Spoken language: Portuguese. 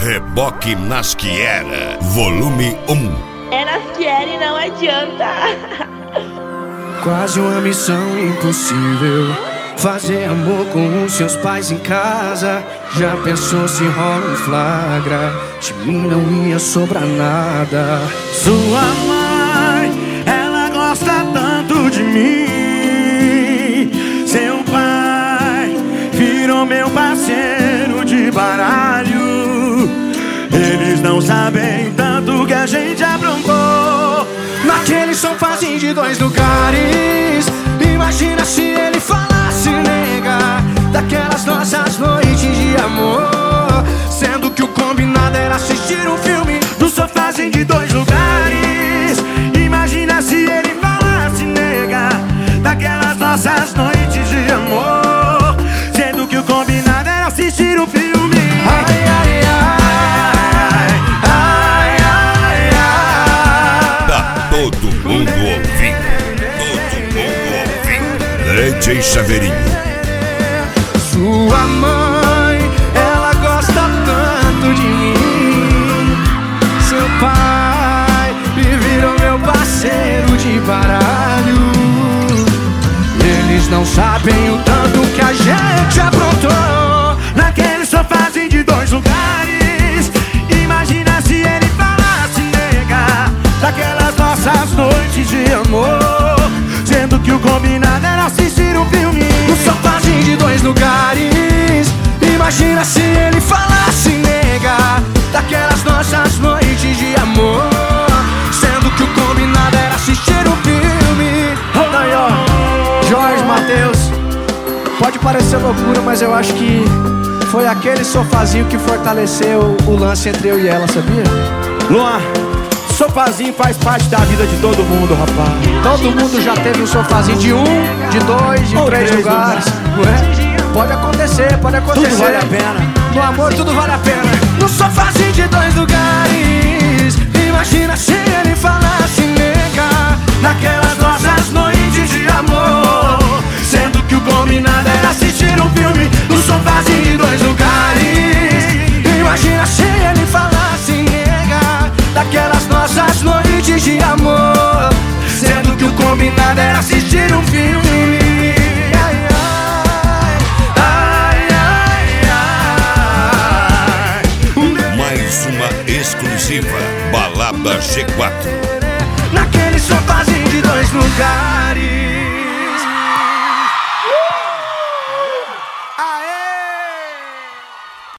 Reboque Nasquiera, volume 1. É Nasquiera e não adianta. Quase uma missão impossível, fazer amor com os seus pais em casa. Já pensou se rola um flagra? De mim não ia sobrar nada. Sua mãe, ela gosta tanto de mim. Seu pai virou meu parceiro de baralho. Eles não sabem tanto que a gente aprontou naquele sofazinho de 2 lugares. Imagina se ele falasse, nega, daquelas nossas noites de amor, sendo que o combinado era assistir um filme no sofazinho de 2 lugares. Imagina se ele falasse, nega, daquelas nossas noites de amor, sendo que o combinado era assistir um filme. Ai, ai, ai. Todo mundo ouvindo, DJ Chaveirinho. Sua mãe, ela gosta tanto de mim. Seu pai me virou meu parceiro de baralho. Eles não sabem o tanto que a gente aprontou naquele sofazinho de 2 lugares. Imagina se ele falasse, nega, daquelas nossas noites de amor, sendo que o combinado era assistir um filme no sofazinho de 2 lugares. Imagina se ele falasse, nega, daquelas nossas noites de amor, sendo que o combinado era assistir um filme. Aí, ó, Jorge Mateus, pode parecer loucura, mas eu acho que foi aquele sofazinho que fortaleceu o lance entre eu e ela, sabia? Luan, sofazinho faz parte da vida de todo mundo, rapaz. Todo mundo já teve um sofazinho de 1, de 2, de 3 lugares, não é? Pode acontecer, pode acontecer. Tudo vale a pena. No amor tudo vale a pena. No sofazinho de 2 lugares. Imagina se ele falasse, nega, naquelas nossas noites de amor, sendo que o combinado era assistir um filme no sofazinho de 2 lugares. Imagina se ele falasse, nega, daquelas nossas noites de amor, sendo que o combinado era assistir um filme. Ai, ai, ai, ai. Mais uma exclusiva, Balada G4. Naquele sofazinho de 2 lugares. Aê!